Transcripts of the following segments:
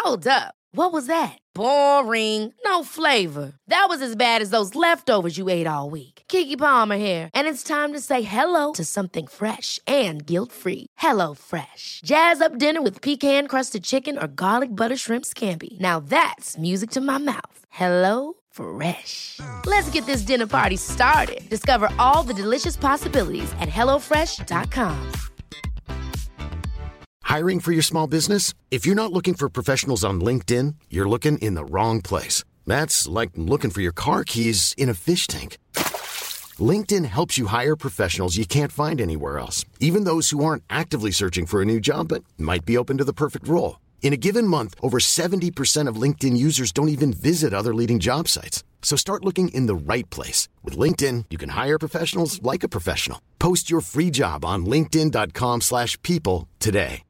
Hold up. What was that? Boring. No flavor. That was as bad as those leftovers you ate all week. Keke Palmer here, and it's time to say hello to something fresh and guilt-free. Hello Fresh. Jazz up dinner with pecan-crusted chicken or garlic butter shrimp scampi. Now that's music to my mouth. Hello Fresh. Let's get this dinner party started. Discover all the delicious possibilities at hellofresh.com. Hiring for your small business? If you're not looking for professionals on LinkedIn, you're looking in the wrong place. That's like looking for your car keys in a fish tank. LinkedIn helps you hire professionals you can't find anywhere else, even those who aren't actively searching for a new job but might be open to the perfect role. In a given month, over 70% of LinkedIn users don't even visit other leading job sites. So start looking in the right place. With LinkedIn, you can hire professionals like a professional. Post your free job on linkedin.com/people today.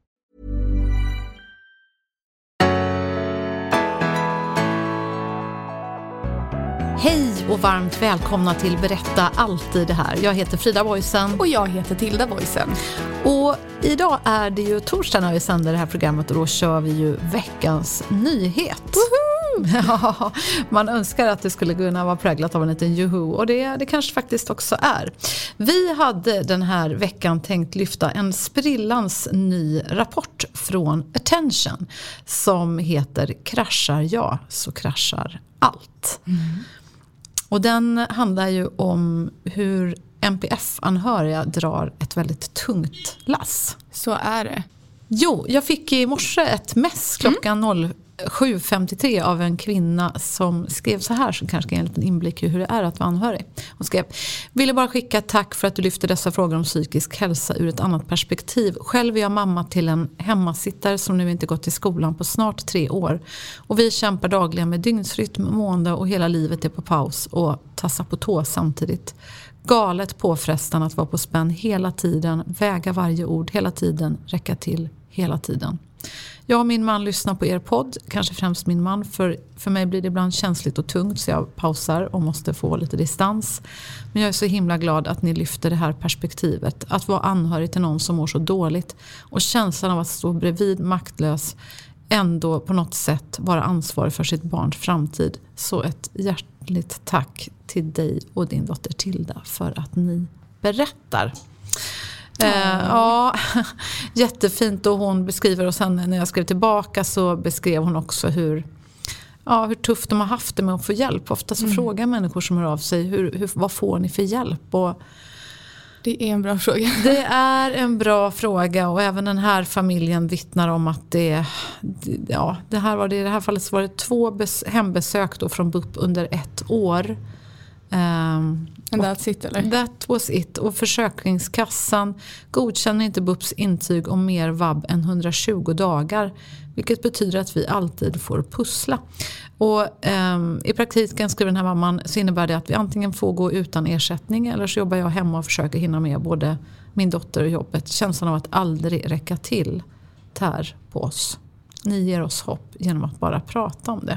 Hej och varmt välkomna till Berätta alltid det här. Jag heter Frida Boysen. Och jag heter Tilda Boysen. Och idag är det ju torsdag när vi sänder det här programmet och då kör vi ju veckans nyhet. Woho! Ja, man önskar att det skulle kunna vara präglat av en liten juhu och det kanske faktiskt också är. Vi hade den här veckan tänkt lyfta en sprillans ny rapport från Attention som heter Kraschar jag så kraschar allt. Och den handlar ju om hur MPF-anhöriga drar ett väldigt tungt lass. Så är det. Jo, jag fick i morse ett mess klockan 07.53 av en kvinna som skrev så här, som kanske kan ge en liten inblick i hur det är att vara anhörig. Hon skrev: ville bara skicka ett tack för att du lyfter dessa frågor om psykisk hälsa ur ett annat perspektiv. Själv är jag mamma till en hemmasittare som nu inte gått till skolan på snart 3 år. Och vi kämpar dagligen med dygnsrytm, mående och hela livet är på paus och tassar på tå samtidigt. Galet påfrestande att vara på spänn hela tiden, väga varje ord hela tiden, räcka till hela tiden. Jag och min man lyssnar på er podd, kanske främst min man, för mig blir det ibland känsligt och tungt så jag pausar och måste få lite distans. Men jag är så himla glad att ni lyfter det här perspektivet, att vara anhörig till någon som mår så dåligt och känslan av att stå bredvid maktlös, ändå på något sätt vara ansvarig för sitt barns framtid. Så ett hjärtligt tack till dig och din dotter Tilda för att ni berättar. Ja, jättefint, och hon beskriver, och sen när jag skrev tillbaka så beskrev hon också hur tufft de har haft det med att få hjälp. Ofta så frågar människor som hör av sig, vad får ni för hjälp? Och det är en bra fråga. Det är en bra fråga, och även den här familjen vittnar om att det här fallet så var det 2 hembesök då från BUP under 1 år. And that's it, eller? That was it. Och Försäkringskassan godkänner inte BUPs intyg om mer vab än 120 dagar. Vilket betyder att vi alltid får pussla. Och i praktiken, skriver den här mamman, så innebär det att vi antingen får gå utan ersättning eller så jobbar jag hemma och försöker hinna med både min dotter och jobbet. Känslan av att aldrig räcka till tär på oss. Ni ger oss hopp genom att bara prata om det.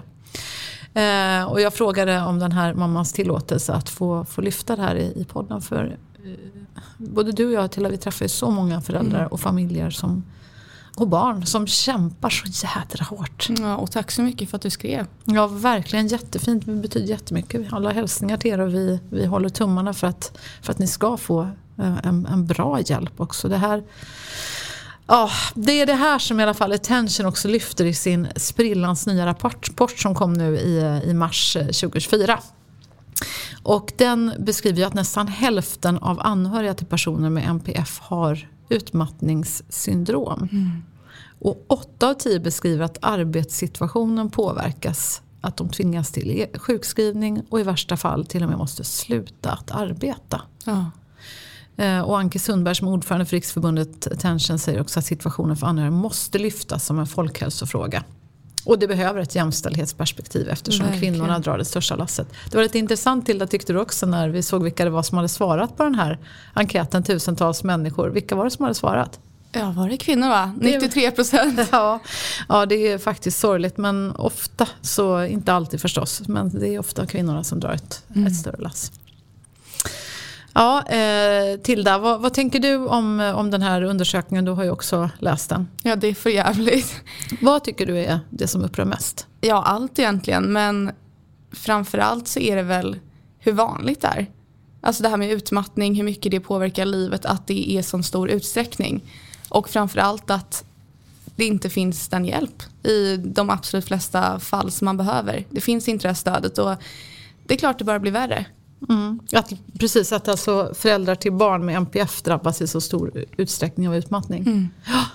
Och jag frågade om den här mammans tillåtelse att få lyfta det här i podden, för både du och jag, Tilda, vi träffar ju så många föräldrar och familjer och barn som kämpar så jädra hårt. Ja, och tack så mycket för att du skrev. Ja, verkligen jättefint. Det betyder jättemycket. Vi har alla hälsningar till er och vi håller tummarna för att ni ska få en bra hjälp också. Det här... Ja, det är det här som i alla fall Attention också lyfter i sin sprillans nya rapport som kom nu i mars 2024. Och den beskriver ju att nästan hälften av anhöriga till personer med MPF har utmattningssyndrom. Och 8 av 10 beskriver att arbetssituationen påverkas, att de tvingas till sjukskrivning och i värsta fall till och med måste sluta att arbeta. Ja. Och Anke Sundberg som ordförande för Riksförbundet Attention säger också att situationen för anhöriga måste lyftas som en folkhälsofråga. Och det behöver ett jämställdhetsperspektiv eftersom kvinnorna drar det största lasset. Det var lite intressant, Tilda, tyckte du också, när vi såg vilka det var som hade svarat på den här enkäten, tusentals människor. Vilka var det som hade svarat? Ja, var det kvinnor, va? 93%. Ja, det är faktiskt sorgligt, men ofta, så inte alltid förstås, men det är ofta kvinnorna som drar ett större lass. Ja, Tilda, vad tänker du om den här undersökningen? Du har ju också läst den. Ja, det är för jävligt. Vad tycker du är det som upprör mest? Ja, allt egentligen. Men framförallt så är det väl hur vanligt det är. Alltså det här med utmattning, hur mycket det påverkar livet, att det är så stor utsträckning. Och framförallt att det inte finns den hjälp i de absolut flesta fall som man behöver. Det finns inte det här stödet och det är klart det bara blir värre. Precis, att alltså föräldrar till barn med NPF drabbas i så stor utsträckning av utmattning.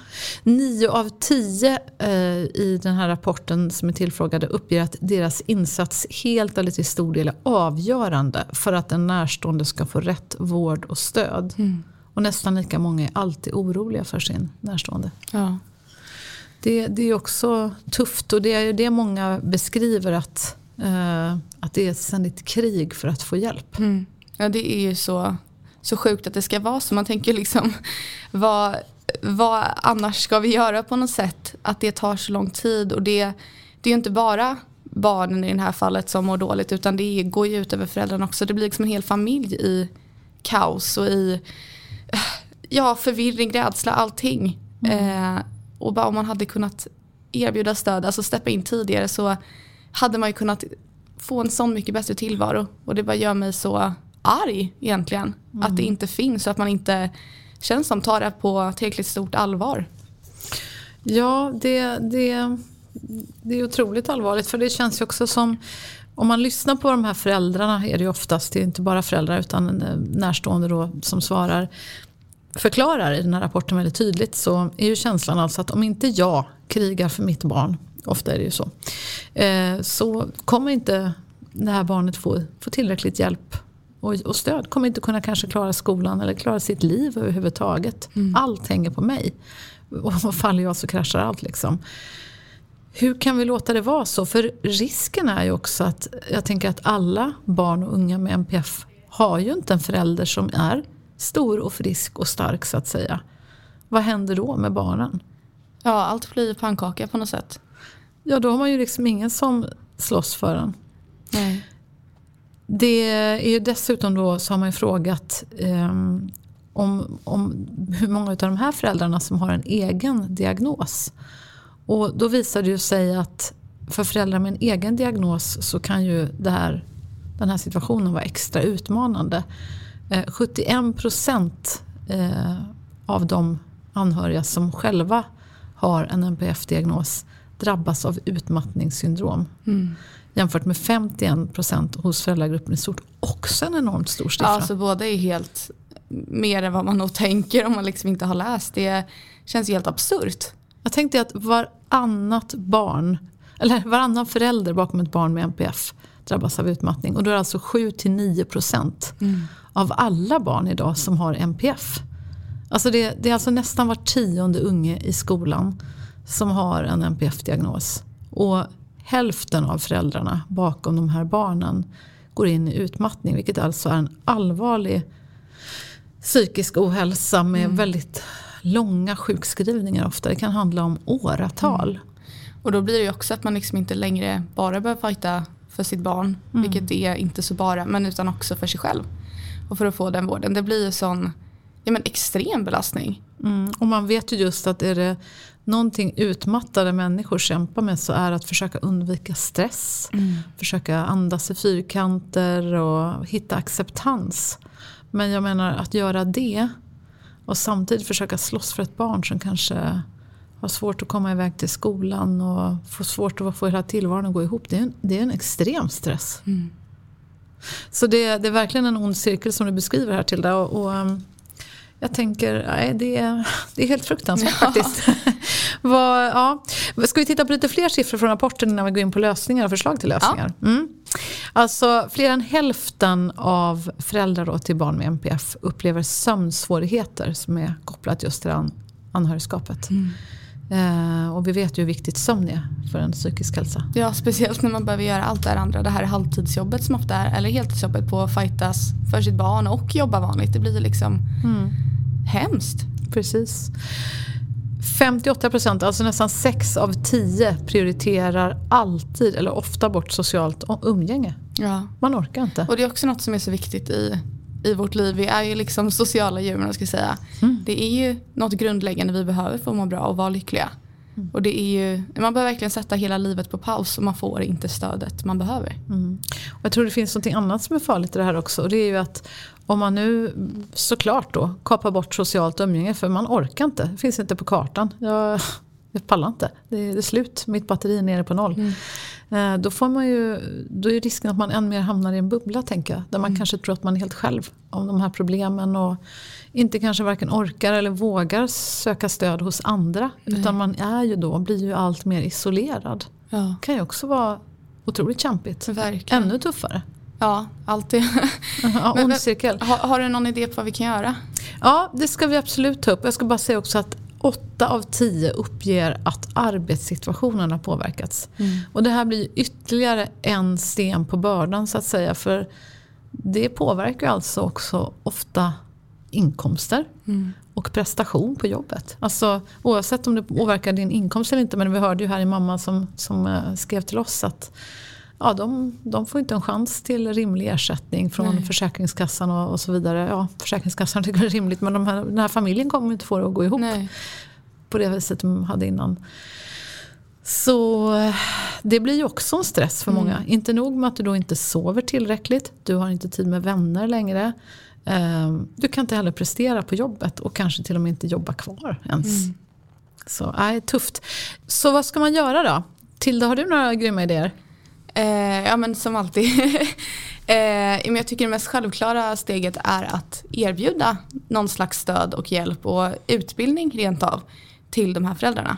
9 av 10 i den här rapporten som är tillfrågade uppger att deras insats helt eller till stor del är avgörande för att en närstående ska få rätt vård och stöd. Och nästan lika många är alltid oroliga för sin närstående. Ja. Det är också tufft, och det är det många beskriver att det är ett ständigt krig för att få hjälp. Ja, det är ju så sjukt att det ska vara så. Man tänker liksom, vad annars ska vi göra på något sätt? Att det tar så lång tid, och det är ju inte bara barnen i det här fallet som mår dåligt, utan det går ju ut över föräldrarna också. Det blir liksom en hel familj i kaos och i förvirring, rädsla, allting. Och bara om man hade kunnat erbjuda stöd, alltså steppa in tidigare, så hade man ju kunnat få en sån mycket bättre tillvaro. Och det bara gör mig så arg egentligen. Att det inte finns, och att man inte känns som tar det på tillräckligt stort allvar. Ja, det är otroligt allvarligt. För det känns ju också som, om man lyssnar på de här föräldrarna, är det ju oftast, det är inte bara föräldrar utan närstående då som förklarar i den här rapporten väldigt tydligt, så är ju känslan alltså att om inte jag krigar för mitt barn, ofta är det ju så kommer inte det här barnet få tillräckligt hjälp och stöd. Kommer inte kunna kanske klara skolan eller klara sitt liv överhuvudtaget. Allt hänger på mig. Och faller jag så kraschar allt liksom. Hur kan vi låta det vara så? För risken är ju också att jag tänker att alla barn och unga med NPF har ju inte en förälder som är stor och frisk och stark, så att säga. Vad händer då med barnen? Ja, allt blir pannkaka på något sätt. Ja, då har man ju liksom ingen som slåss för en. Nej. Det är ju dessutom då, så har man ju frågat om hur många av de här föräldrarna som har en egen diagnos. Och då visar det ju sig att för föräldrar med en egen diagnos så kan ju den här situationen vara extra utmanande. 71% av de anhöriga som själva har en NPF-diagnos drabbas av utmattningssyndrom. Jämfört med 51% hos föräldragruppen i stort. Också en enormt stor siffra. Ja, alltså båda är helt mer än vad man nog tänker om man liksom inte har läst. Det känns ju helt absurt. Jag tänkte att varannan förälder bakom ett barn med NPF drabbas av utmattning. Och då är det alltså 7-9% av alla barn idag som har NPF. Alltså det är alltså nästan var 10:e unge i skolan som har en NPF-diagnos. Och hälften av föräldrarna bakom de här barnen går in i utmattning, vilket alltså är en allvarlig psykisk ohälsa med väldigt långa sjukskrivningar ofta. Det kan handla om åratal. Och då blir det ju också att man liksom inte längre bara behöver fighta för sitt barn, vilket är inte så bara, men utan också för sig själv. Och för att få den vården. Det blir ju sån extrem belastning. Och man vet ju just att är det någonting utmattade människor kämpar med, så är att försöka undvika stress. Försöka andas i fyrkanter och hitta acceptans. Men jag menar att göra det och samtidigt försöka slåss för ett barn som kanske har svårt att komma iväg till skolan och får svårt att få hela tillvaron att gå ihop. Det är en extrem stress. Så det är verkligen en ond cirkel som du beskriver här, Tilda. Och jag tänker, det är helt fruktansvärt faktiskt. Ska vi titta på lite fler siffror från rapporten innan vi går in på lösningar och förslag till lösningar? Alltså fler än hälften av föräldrar då till barn med NPF upplever sömnsvårigheter som är kopplat just till anhörigskapet. Och vi vet ju hur viktigt sömn är för en psykisk hälsa. Ja, speciellt när man behöver göra allt det andra. Det här halvtidsjobbet som ofta är, eller heltidsjobbet på att fightas för sitt barn och jobba vanligt. Det blir liksom hemskt. Precis. 58%, alltså nästan 6 av 10 prioriterar alltid eller ofta bort socialt umgänge. Ja. Man orkar inte. Och det är också något som är så viktigt i i vårt liv. Vi är ju liksom sociala djur, man ska säga. Det är ju något grundläggande vi behöver för att må bra och vara lyckliga. Och det är ju, man behöver verkligen sätta hela livet på paus och man får inte stödet man behöver. Och jag tror det finns något annat som är farligt i det här också. Och det är ju att om man nu såklart då kapar bort socialt umgänge, för man orkar inte. Det finns inte på kartan. Jag pallar inte. Det är slut. Mitt batteri är nere på 0. Då är risken att man än mer hamnar i en bubbla, tänker jag. Där man kanske tror att man är helt själv om de här problemen. Och inte kanske varken orkar eller vågar söka stöd hos andra. Utan man blir ju allt mer isolerad. Det kan ju också vara otroligt kämpigt. Verkligen. Ännu tuffare. Ja, alltid. Ond cirkel. Har du någon idé på vad vi kan göra? Ja, det ska vi absolut ta upp. Jag ska bara säga också att 8 av 10 uppger att arbetssituationen har påverkats. Och det här blir ytterligare en sten på bördan, så att säga. För det påverkar alltså också ofta inkomster och prestation på jobbet. Alltså oavsett om det påverkar din inkomst eller inte. Men vi hörde ju här i mamma som skrev till oss att de får inte en chans till rimlig ersättning från Försäkringskassan och så vidare. Ja, Försäkringskassan tycker det är rimligt, men den här familjen kommer inte få det att gå ihop på det viset de hade innan. Så det blir ju också en stress för många. Inte nog med att du då inte sover tillräckligt. Du har inte tid med vänner längre. Du kan inte heller prestera på jobbet och kanske till och med inte jobba kvar ens. Så tufft. Så vad ska man göra då? Tilda, har du några grymma idéer? Ja, men som alltid. Men jag tycker det mest självklara steget är att erbjuda någon slags stöd och hjälp och utbildning rent av till de här föräldrarna.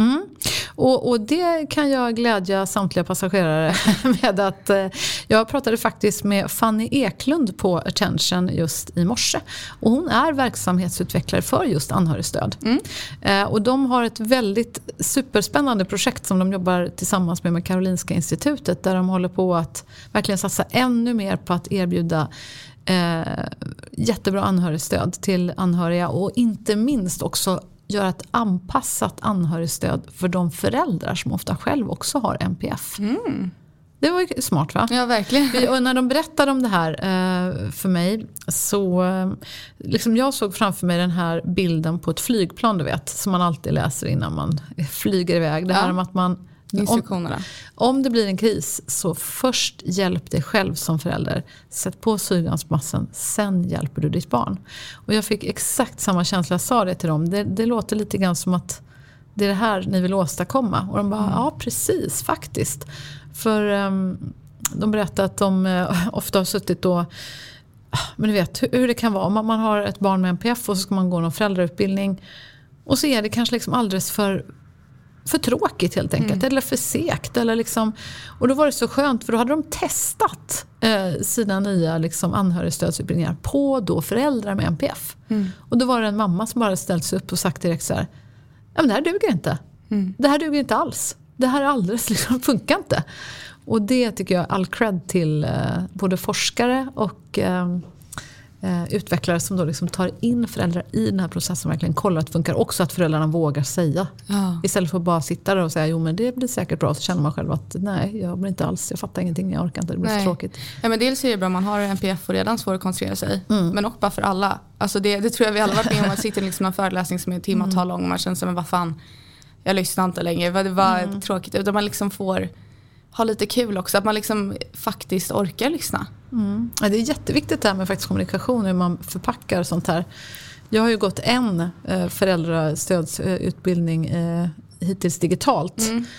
Och det kan jag glädja samtliga passagerare med att jag pratade faktiskt med Fanny Eklund på Attention just i morse. Och hon är verksamhetsutvecklare för just anhörigstöd. Och de har ett väldigt superspännande projekt som de jobbar tillsammans med Karolinska institutet, där de håller på att verkligen satsa ännu mer på att erbjuda jättebra anhörigstöd till anhöriga, och inte minst också göra ett anpassat anhörigstöd för de föräldrar som ofta själv också har NPF. Det var ju smart, va? Ja, verkligen. Och när de berättade om det här för mig, så liksom jag såg framför mig den här bilden på ett flygplan, du vet, som man alltid läser innan man flyger iväg. Det här om att man om det blir en kris, så först hjälp dig själv som förälder. Sätt på syrgasmasken, sen hjälper du ditt barn. Och jag fick exakt samma känsla, jag sa det till dem. Det låter lite grann som att det är det här ni vill åstadkomma. Och de bara, ja precis, faktiskt. För de berättade att de ofta har suttit då, men du vet hur det kan vara. Om man har ett barn med NPF och så ska man gå någon föräldrautbildning. Och så är det kanske liksom alldeles för tråkigt helt enkelt, eller för segt, eller liksom, och då var det så skönt, för då hade de testat sina nya liksom anhörigstödsutbildningar på då föräldrar med NPF. Och då var det en mamma som bara ställt sig upp och sagt direkt så här: ja, men det här duger inte. Det här duger inte alls. Det här är alldeles liksom, funkar inte. Och det tycker jag all cred till både forskare och utvecklare som då liksom tar in föräldrar i den här processen, verkligen kollar att det funkar, också att föräldrarna vågar säga. Istället för att bara sitta där och säga, jo men det blir säkert bra, så känner man själv att nej, jag blir inte alls, jag fattar ingenting, jag orkar inte, det blir så tråkigt. Ja, men dels är det bra, man har NPF och redan svårt att koncentrera sig, men också bara för alla. Alltså det tror jag vi alla varit med om, att sitta i liksom en föreläsning som är en timmetal lång och man känner sig, men vad fan, jag lyssnar inte längre, det var tråkigt, utan man liksom får ha lite kul också, att man liksom faktiskt orkar lyssna. Ja, det är jätteviktigt det här med faktiskt kommunikation, hur man förpackar sånt här. Jag har ju gått en föräldrastödsutbildning hittills digitalt.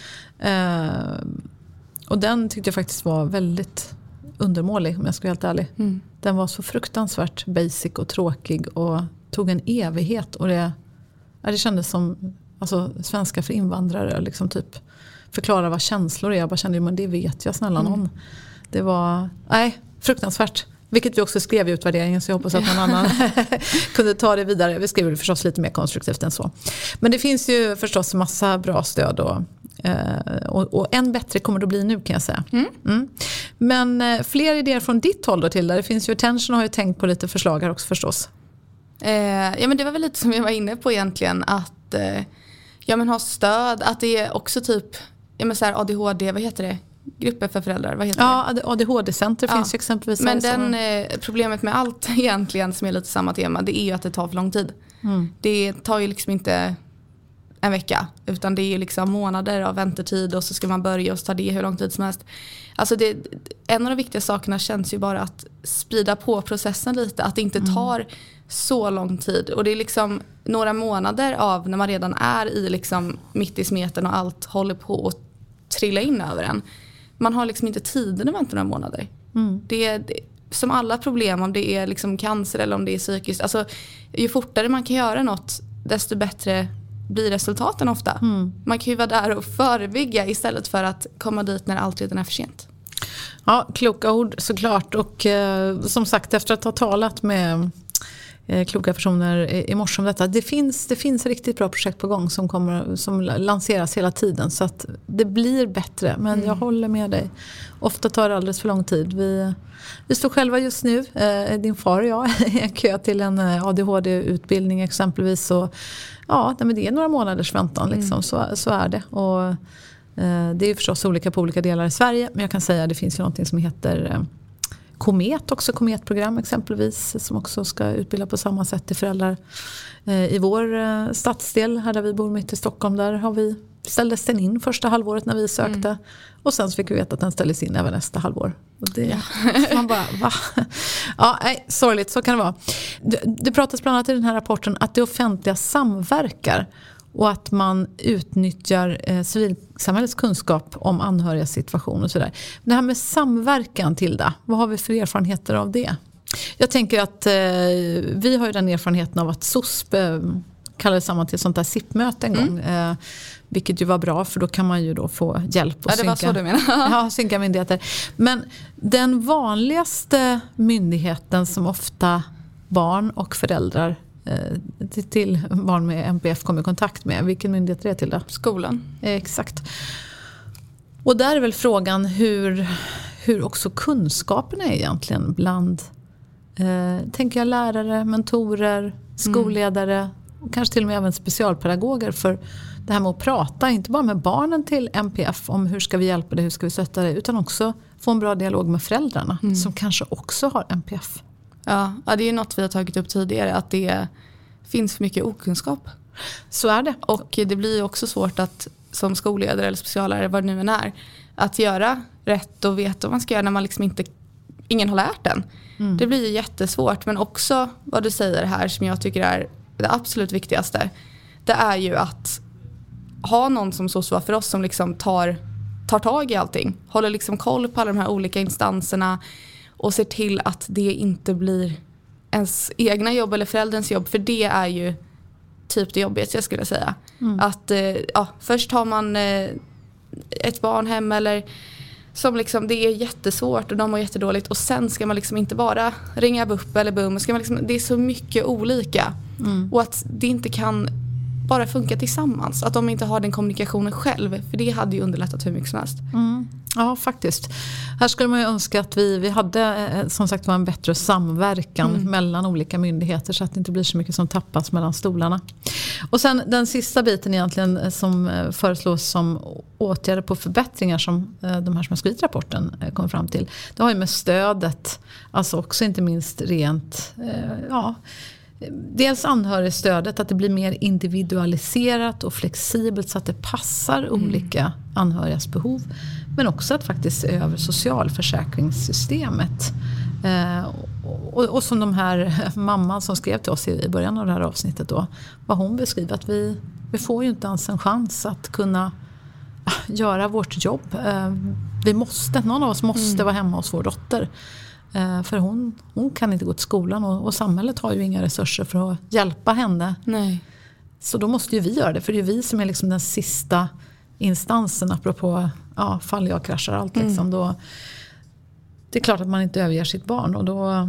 Och den tyckte jag faktiskt var väldigt undermålig, om jag ska vara helt ärlig. Den var så fruktansvärt basic och tråkig och tog en evighet, och det kändes som alltså, svenska för invandrare, liksom typ förklara vad känslor är. Jag bara kände, men det vet jag, snälla någon. Det var fruktansvärt. Vilket vi också skrev i utvärderingen, så jag hoppas att någon annan kunde ta det vidare. Vi skrev det förstås lite mer konstruktivt än så. Men det finns ju förstås massa bra stöd och än bättre kommer det att bli nu, kan jag säga. Men fler idéer från ditt håll då, till där. Det finns ju Attention, har ju tänkt på lite förslag här också förstås. Ja, men det var väl lite som jag var inne på egentligen, att ha stöd, att det är också typ, ja, men så här ADHD, vad heter det? grupper för föräldrar, vad heter det? Ja, ADHD-center finns ju exempelvis. Men problemet med allt egentligen som är lite samma tema, det är ju att det tar för lång tid. Det tar ju liksom inte en vecka, utan det är ju liksom månader av väntetid och så ska man börja och så tar det hur lång tid som helst. Alltså en av de viktiga sakerna känns ju bara att sprida på processen lite, att det inte tar så lång tid. Och det är liksom några månader av när man redan är i liksom mitt i smeten och allt håller på att trilla in över en. Man har liksom inte tiden att vänta några månader. Det är som alla problem, om det är liksom cancer eller om det är psykiskt. Alltså, ju fortare man kan göra något, desto bättre blir resultaten ofta. Man kan ju vara där och förebygga istället för att komma dit när allt redan är för sent. Ja, kloka ord såklart. Och som sagt, efter att ha talat med kloka personer i morse om detta, det finns riktigt bra projekt på gång som lanseras hela tiden, så att det blir bättre. Men jag håller med dig. Ofta tar det alldeles för lång tid. Vi står själva just nu, din far och jag, i en kö till en ADHD-utbildning exempelvis. Och, ja, men det är några månaders väntan liksom. Så är det. Och det är ju förstås olika på olika delar i Sverige, men jag kan säga att det finns ju någonting som heter Komet, också Kometprogram exempelvis, som också ska utbilda på samma sätt till föräldrar. I vår stadsdel här där vi bor mitt i Stockholm, där ställdes den in första halvåret när vi sökte, och sen så fick vi veta att den ställdes in även nästa halvår. Och det, man bara, va? Ja, nej, sorgligt, så kan det vara. Det pratas bland annat i den här rapporten att det offentliga samverkar och att man utnyttjar civilsamhällets kunskap om anhöriga situation och sådär. Det här med samverkan, Tilda, vad har vi för erfarenheter av det? Jag tänker att vi har ju den erfarenheten av att SOSP kallades samman till sånt där SIP-möte en gång. Vilket ju var bra, för då kan man ju då få hjälp och det var så du menar. Ja, synka myndigheter. Men den vanligaste myndigheten som ofta barn och föräldrar till barn med MPF kommer i kontakt med, vilken myndighet är det till då? Skolan. Exakt. Och där är väl frågan hur också kunskaperna är egentligen bland tänker jag lärare, mentorer, skolledare och kanske till och med även specialpedagoger, för det här med att prata, inte bara med barnen till MPF om hur ska vi hjälpa det, hur ska vi stötta det, utan också få en bra dialog med föräldrarna som kanske också har MPF. Ja, det är ju något vi har tagit upp tidigare, att det finns för mycket okunskap. Så är det. Och det blir ju också svårt att som skolledare eller speciallärare, vad det nu än är, att göra rätt och veta vad man ska göra när man liksom ingen har lärt den. Det blir ju jättesvårt, men också vad du säger här som jag tycker är det absolut viktigaste, det är ju att ha någon som så för oss som liksom tar tag i allting, håller liksom koll på alla de här olika instanserna och ser till att det inte blir ens egna jobb eller förälderns jobb, för det är ju typ det jobbigaste jag skulle säga. Att först har man ett barn hem eller som liksom, det är jättesvårt och de mår jättedåligt, och sen ska man liksom inte bara ringa BUP eller BUM, ska man liksom, det är så mycket olika och att det inte kan bara funka tillsammans, att de inte har den kommunikationen själv, för det hade ju underlättat hur mycket som helst. Ja, faktiskt. Här skulle man ju önska att vi hade som sagt en bättre samverkan mellan olika myndigheter, så att det inte blir så mycket som tappas mellan stolarna. Och sen den sista biten egentligen som föreslås som åtgärder på förbättringar som de här som har skrivit rapporten kom fram till. Det har ju med stödet, alltså också inte minst rent, dels anhörigstödet, att det blir mer individualiserat och flexibelt så att det passar olika anhörigas behov. Men också att faktiskt se över socialförsäkringssystemet. Och som de här mamman som skrev till oss i början av det här avsnittet då, vad hon beskriver, att vi får ju inte ens en chans att kunna göra vårt jobb. Någon av oss måste vara hemma hos vår dotter. För hon kan inte gå till skolan och samhället har ju inga resurser för att hjälpa henne. Nej. Så då måste ju vi göra det, för det är vi som är liksom den sista instansen apropå fall jag kraschar allt liksom. Då, det är klart att man inte överger sitt barn, och då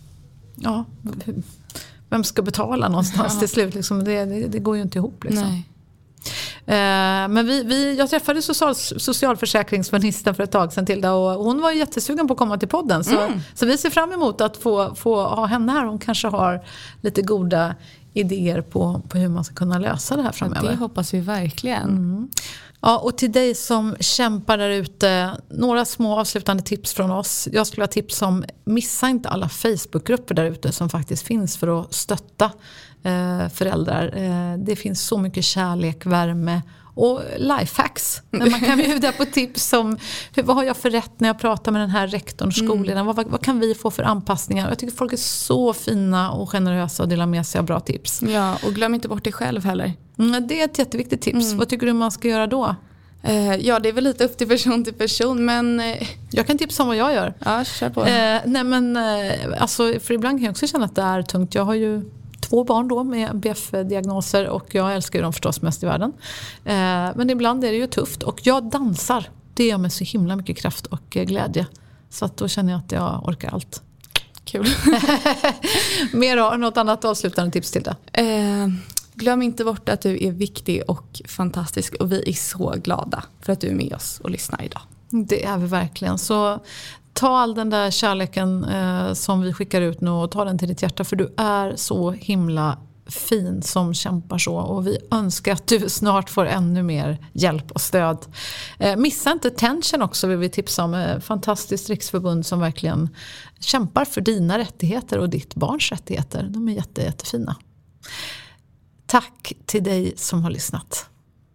vem ska betala någonstans till slut liksom, det går ju inte ihop liksom. Nej. Men jag träffade socialförsäkringsministern för ett tag sedan, Tilda, och hon var jättesugen på att komma till podden, så vi ser fram emot att få ha henne här. Hon kanske har lite goda idéer på hur man ska kunna lösa det här framöver. Det hoppas vi verkligen. Ja, och till dig som kämpar där ute, några små avslutande tips från oss. Jag skulle ha tips om, missa inte alla Facebookgrupper där ute som faktiskt finns för att stötta föräldrar. Det finns så mycket kärlek, värme och lifehacks. Man kan bjuda på tips om vad har jag för rätt när jag pratar med den här rektorn, skolledaren. Vad kan vi få för anpassningar? Jag tycker folk är så fina och generösa och delar med sig av bra tips. Ja, och glöm inte bort dig själv heller. Det är ett jätteviktigt tips. Vad tycker du man ska göra då? Ja, det är väl lite upp till person, men... Jag kan tipsa om vad jag gör. Ja, kör på. Alltså, för ibland kan jag också känna att det är tungt. Jag har ju 2 barn då med BF-diagnoser och jag älskar ju dem förstås mest i världen. Men ibland är det ju tufft och jag dansar. Det gör mig så himla mycket kraft och glädje. Så att då känner jag att jag orkar allt. Kul. Mer har något annat avslutande tips till det? Glöm inte bort att du är viktig och fantastisk och vi är så glada för att du är med oss och lyssnar idag. Det är vi verkligen. Så ta all den där kärleken som vi skickar ut nu och ta den till ditt hjärta, för du är så himla fin som kämpar så, och vi önskar att du snart får ännu mer hjälp och stöd. Missa inte Tension också, vill vi tipsa om. Fantastiskt riksförbund som verkligen kämpar för dina rättigheter och ditt barns rättigheter. De är jättefina. Tack till dig som har lyssnat.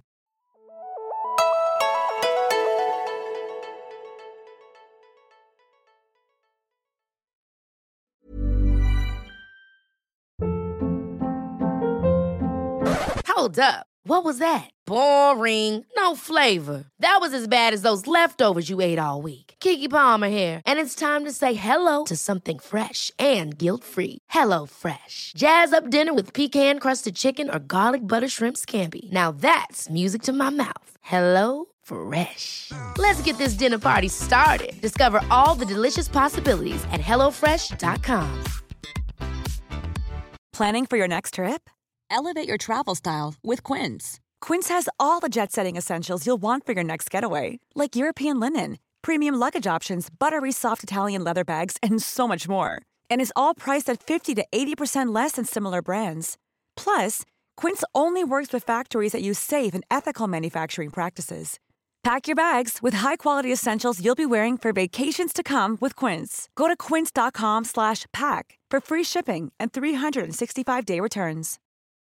Hold up. What was that? Boring. No flavor. That was as bad as those leftovers you ate all week. Keke Palmer here, and it's time to say hello to something fresh and guilt-free. Hello Fresh. Jazz up dinner with pecan-crusted chicken or garlic butter shrimp scampi. Now that's music to my mouth. Hello Fresh. Let's get this dinner party started. Discover all the delicious possibilities at hellofresh.com. Planning for your next trip? Elevate your travel style with Quince. Quince has all the jet-setting essentials you'll want for your next getaway, like European linen, premium luggage options, buttery soft Italian leather bags, and so much more. And is all priced at 50 to 80% less than similar brands. Plus, Quince only works with factories that use safe and ethical manufacturing practices. Pack your bags with high-quality essentials you'll be wearing for vacations to come with Quince. Go to quince.com/pack for free shipping and 365-day returns.